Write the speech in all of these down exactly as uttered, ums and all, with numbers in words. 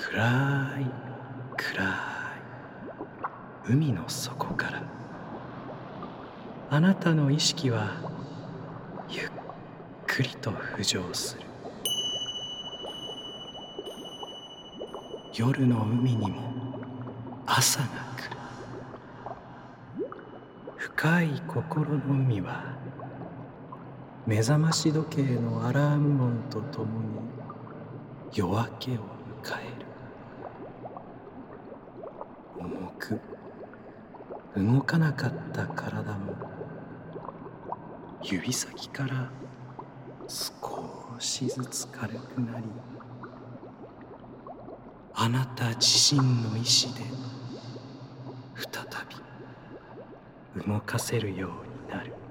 暗い暗い海の底からあなたの意識はゆっくりと浮上する。夜の海にも朝が来る。深い心の海は目覚まし時計のアラーム音とともに夜明けを迎える。重く動かなかった体も指先から少しずつ軽くなり、あなた自身の意志で再び動かせるようになる。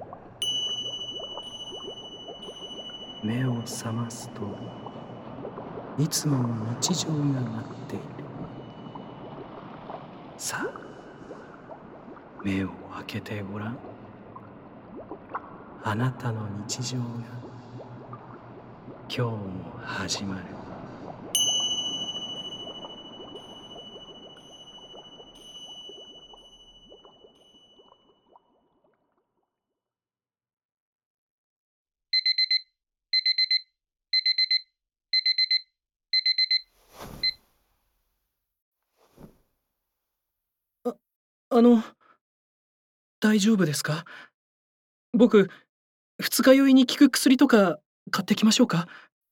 目を覚ますといつもの日常が待っている。さあ、目を開けてごらん。あなたの日常が今日も始まる。あ、あの、大丈夫ですか？僕、二日酔いに効く薬とか買ってきましょうか？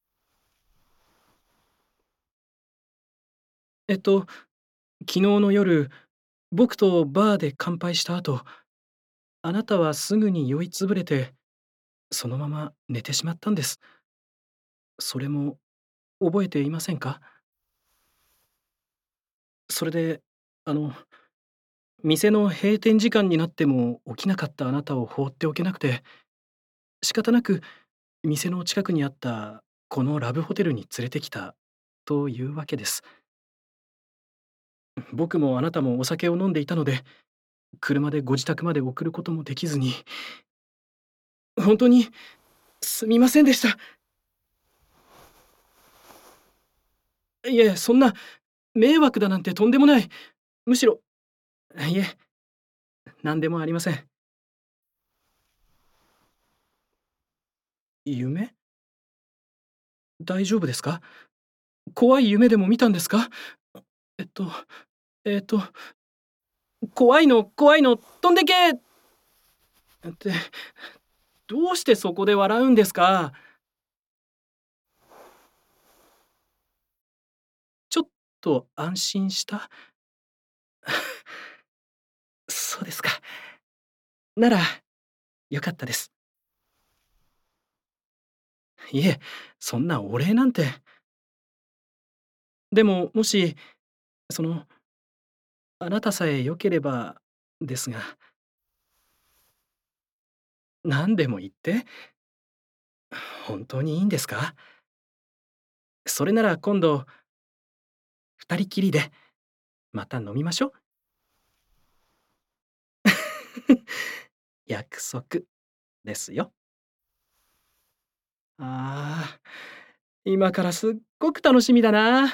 えっと、昨日の夜、僕とバーで乾杯した後、あなたはすぐに酔いつぶれて、そのまま寝てしまったんです。それも覚えていませんか？それで、あの、店の閉店時間になっても起きなかったあなたを放っておけなくて、仕方なく店の近くにあったこのラブホテルに連れてきたというわけです。僕もあなたもお酒を飲んでいたので、車でご自宅まで送ることもできずに、本当にすみませんでした。いえ、そんな迷惑だなんてとんでもない。むしろ、いえ、何でもありません。夢？大丈夫ですか？怖い夢でも見たんですか？えっと、えっと、怖いの怖いの、飛んでけ！って、どうしてそこで笑うんですか？ちょっと安心した？そうですか。なら、良かったです。いえ、そんなお礼なんて。でも、もし、その、あなたさえ良ければですが、何でも言って。本当にいいんですか？それなら今度、二人きりでまた飲みましょう。約束ですよ。ああ、今からすっごく楽しみだな。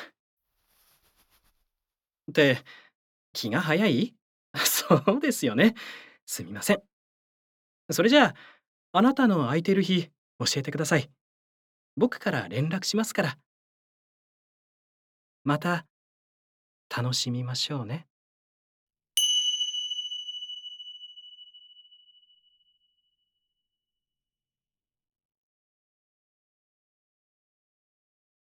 って、気が早い？そうですよね。すみません。それじゃあ、あなたの空いてる日、教えてください。僕から連絡しますから。また楽しみましょうね。